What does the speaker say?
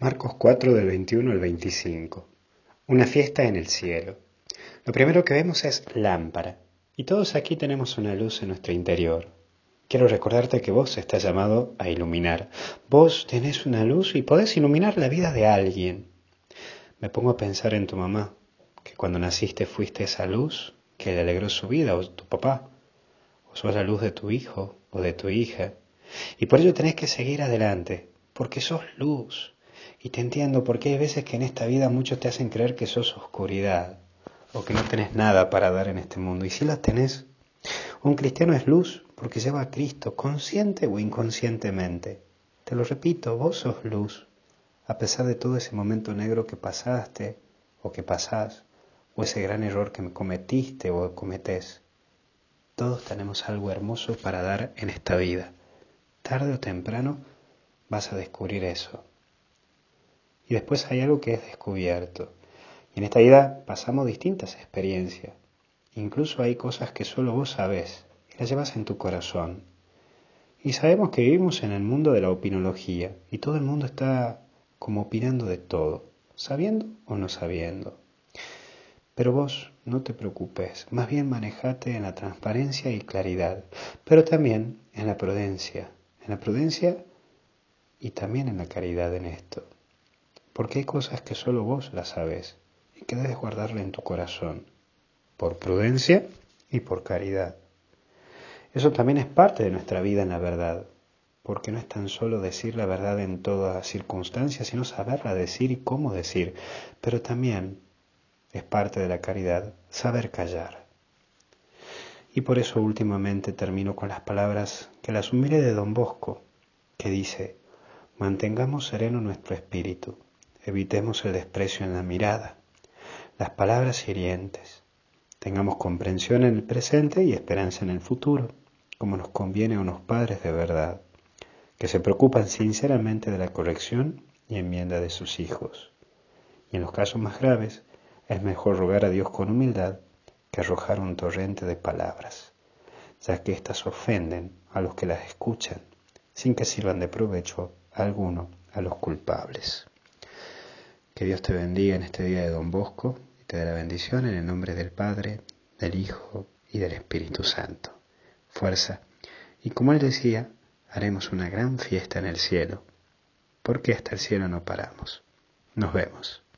Marcos 4 del 21 al 25. Una fiesta en el cielo. Lo primero que vemos es lámpara. Y todos aquí tenemos una luz en nuestro interior. Quiero recordarte que vos estás llamado a iluminar. Vos tenés una luz y podés iluminar la vida de alguien. Me pongo a pensar en tu mamá, que cuando naciste fuiste esa luz que le alegró su vida, o tu papá, o sos la luz de tu hijo o de tu hija. Y por ello tenés que seguir adelante, porque sos luz. Y te entiendo porque hay veces que en esta vida muchos te hacen creer que sos oscuridad o que no tenés nada para dar en este mundo. Y si la tenés, un cristiano es luz porque lleva a Cristo, consciente o inconscientemente. Te lo repito, vos sos luz, a pesar de todo ese momento negro que pasaste o que pasás, o ese gran error que cometiste o cometés. Todos tenemos algo hermoso para dar en esta vida. Tarde o temprano vas a descubrir eso. Y después hay algo que es descubierto. Y en esta vida pasamos distintas experiencias. Incluso hay cosas que solo vos sabés y las llevas en tu corazón. Y sabemos que vivimos en el mundo de la opinología y todo el mundo está como opinando de todo, sabiendo o no sabiendo. Pero vos no te preocupes, más bien manejate en la transparencia y claridad, pero también en la prudencia y también en la caridad en esto. Porque hay cosas que solo vos las sabés y que debes guardarla en tu corazón, por prudencia y por caridad. Eso también es parte de nuestra vida en la verdad, porque no es tan solo decir la verdad en todas circunstancias, sino saberla decir y cómo decir, pero también es parte de la caridad saber callar. Y por eso últimamente termino con las palabras que las humilé de Don Bosco, que dice: mantengamos sereno nuestro espíritu, evitemos el desprecio en la mirada, las palabras hirientes, tengamos comprensión en el presente y esperanza en el futuro, como nos conviene a unos padres de verdad, que se preocupan sinceramente de la corrección y enmienda de sus hijos. Y en los casos más graves, es mejor rogar a Dios con humildad que arrojar un torrente de palabras, ya que éstas ofenden a los que las escuchan, sin que sirvan de provecho alguno a los culpables. Que Dios te bendiga en este día de Don Bosco y te dé la bendición en el nombre del Padre, del Hijo y del Espíritu Santo. Fuerza. Y como él decía, haremos una gran fiesta en el cielo, porque hasta el cielo no paramos. Nos vemos.